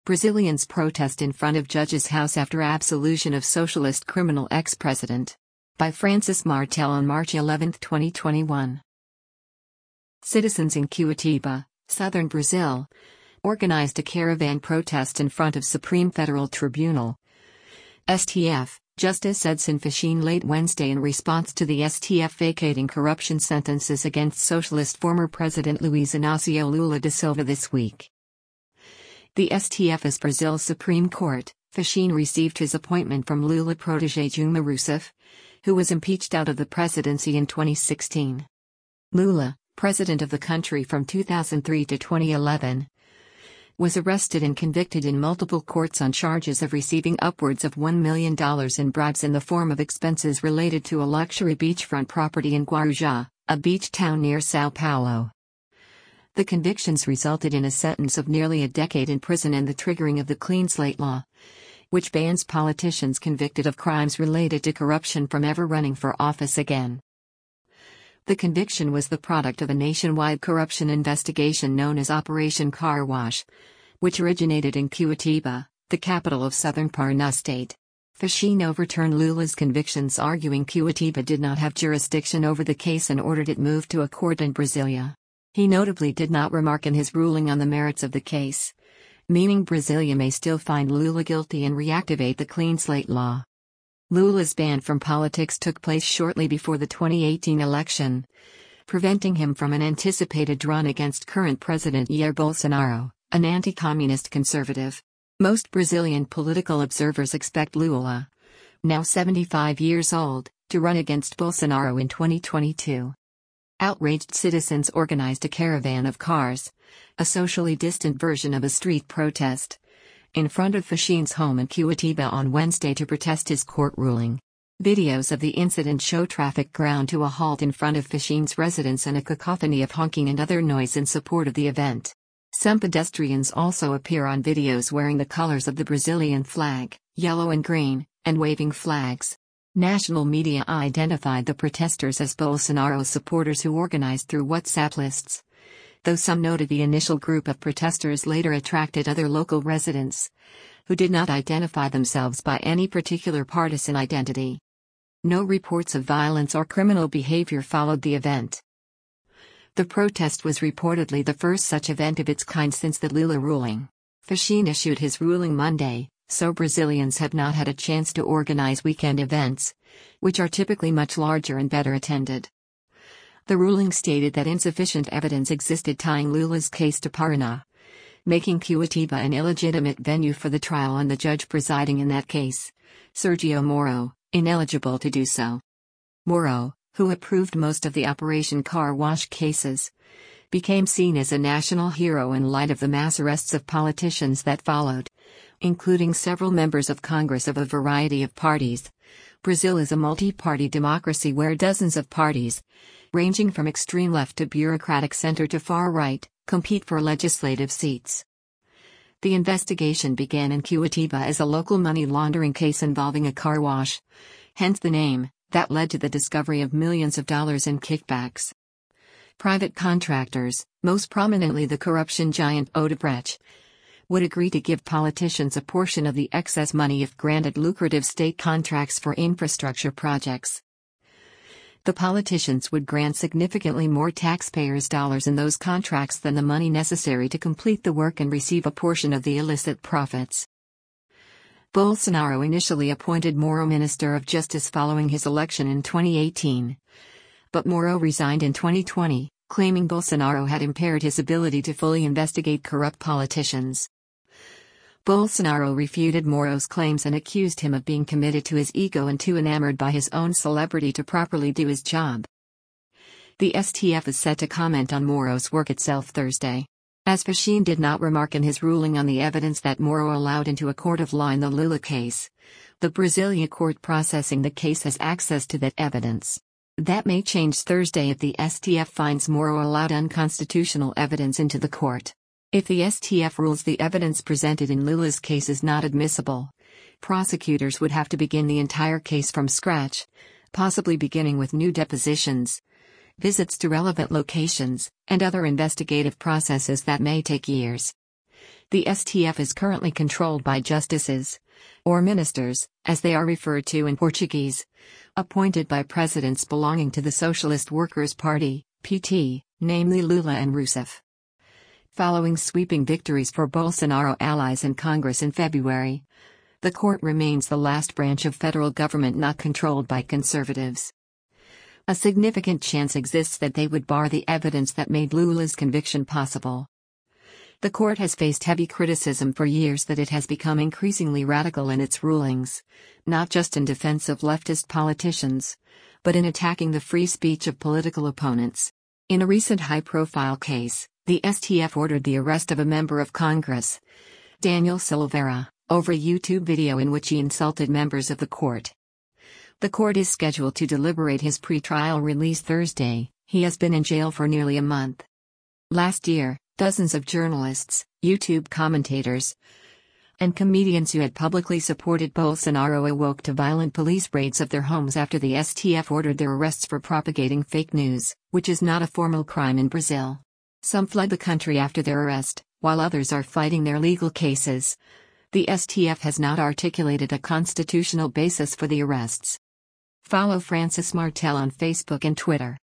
Brazilians protest in front of judge's house after absolution of socialist criminal ex-president. By Francis Martel on March 11, 2021. Citizens in Curitiba, southern Brazil, organized a caravan protest in front of Supreme Federal Tribunal. STF, Justice Edson Fachin late Wednesday in response to the STF vacating corruption sentences against socialist former President Luiz Inácio Lula da Silva this week. The STF is Brazil's Supreme Court. Fachin received his appointment from Lula protege Dilma Rousseff, who was impeached out of the presidency in 2016. Lula, president of the country from 2003 to 2011, was arrested and convicted in multiple courts on charges of receiving upwards of $1 million in bribes in the form of expenses related to a luxury beachfront property in Guarujá, a beach town near São Paulo. The convictions resulted in a sentence of nearly a decade in prison and the triggering of the Clean Slate Law, which bans politicians convicted of crimes related to corruption from ever running for office again. The conviction was the product of a nationwide corruption investigation known as Operation Car Wash, which originated in Curitiba, the capital of southern Paraná state. Fachin overturned Lula's convictions, arguing Curitiba did not have jurisdiction over the case and ordered it moved to a court in Brasília. He notably did not remark in his ruling on the merits of the case, meaning Brasília may still find Lula guilty and reactivate the Clean Slate Law. Lula's ban from politics took place shortly before the 2018 election, preventing him from an anticipated run against current President Jair Bolsonaro, an anti-communist conservative. Most Brazilian political observers expect Lula, now 75 years old, to run against Bolsonaro in 2022. Outraged citizens organized a caravan of cars, a socially distant version of a street protest, in front of Fachin's home in Curitiba on Wednesday to protest his court ruling. Videos of the incident show traffic ground to a halt in front of Fachin's residence and a cacophony of honking and other noise in support of the event. Some pedestrians also appear on videos wearing the colors of the Brazilian flag, yellow and green, and waving flags. National media identified the protesters as Bolsonaro supporters who organized through WhatsApp lists, though some noted the initial group of protesters later attracted other local residents, who did not identify themselves by any particular partisan identity. No reports of violence or criminal behavior followed the event. The protest was reportedly the first such event of its kind since the Lula ruling. Fachin issued his ruling Monday, so Brazilians have not had a chance to organize weekend events, which are typically much larger and better attended. The ruling stated that insufficient evidence existed tying Lula's case to Paraná, making Curitiba an illegitimate venue for the trial and the judge presiding in that case, Sergio Moro, ineligible to do so. Moro, who approved most of the Operation Car Wash cases, became seen as a national hero in light of the mass arrests of politicians that followed, including several members of Congress of a variety of parties. Brazil is a multi-party democracy where dozens of parties, ranging from extreme left to bureaucratic center to far right, compete for legislative seats. The investigation began in Curitiba as a local money laundering case involving a car wash, hence the name, that led to the discovery of millions of dollars in kickbacks. Private contractors, most prominently the corruption giant Odebrecht, would agree to give politicians a portion of the excess money if granted lucrative state contracts for infrastructure projects. The politicians would grant significantly more taxpayers' dollars in those contracts than the money necessary to complete the work and receive a portion of the illicit profits. Bolsonaro initially appointed Moro Minister of Justice following his election in 2018. But Moro resigned in 2020, claiming Bolsonaro had impaired his ability to fully investigate corrupt politicians. Bolsonaro refuted Moro's claims and accused him of being committed to his ego and too enamored by his own celebrity to properly do his job. The STF is set to comment on Moro's work itself Thursday. As Fachin did not remark in his ruling on the evidence that Moro allowed into a court of law in the Lula case, the Brasília court processing the case has access to that evidence. That may change Thursday if the STF finds Moro allowed unconstitutional evidence into the court. If the STF rules the evidence presented in Lula's case is not admissible, prosecutors would have to begin the entire case from scratch, possibly beginning with new depositions, visits to relevant locations, and other investigative processes that may take years. The STF is currently controlled by justices, or ministers, as they are referred to in Portuguese, appointed by presidents belonging to the Socialist Workers' Party, PT, namely Lula and Rousseff. Following sweeping victories for Bolsonaro allies in Congress in February, the court remains the last branch of federal government not controlled by conservatives. A significant chance exists that they would bar the evidence that made Lula's conviction possible. The court has faced heavy criticism for years that it has become increasingly radical in its rulings, not just in defense of leftist politicians, but in attacking the free speech of political opponents. In a recent high-profile case, the STF ordered the arrest of a member of Congress, Daniel Silveira, over a YouTube video in which he insulted members of the court. The court is scheduled to deliberate his pre-trial release Thursday. He has been in jail for nearly a month. Last year, dozens of journalists, YouTube commentators, and comedians who had publicly supported Bolsonaro awoke to violent police raids of their homes after the STF ordered their arrests for propagating fake news, which is not a formal crime in Brazil. Some fled the country after their arrest, while others are fighting their legal cases. The STF has not articulated a constitutional basis for the arrests. Follow Francis Martel on Facebook and Twitter.